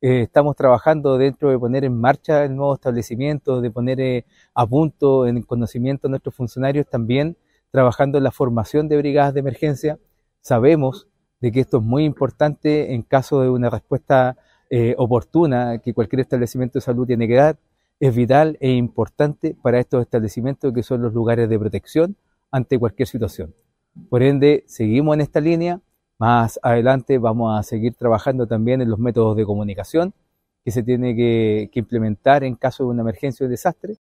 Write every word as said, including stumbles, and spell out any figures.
Eh, estamos trabajando dentro de poner en marcha el nuevo establecimiento, de poner eh, a punto en conocimiento a nuestros funcionarios, también trabajando en la formación de brigadas de emergencia. Sabemos de que esto es muy importante en caso de una respuesta eh, oportuna que cualquier establecimiento de salud tiene que dar. Es vital e importante para estos establecimientos que son los lugares de protección ante cualquier situación. Por ende, seguimos en esta línea. Más adelante vamos a seguir trabajando también en los métodos de comunicación que se tiene que, que implementar en caso de una emergencia o desastre.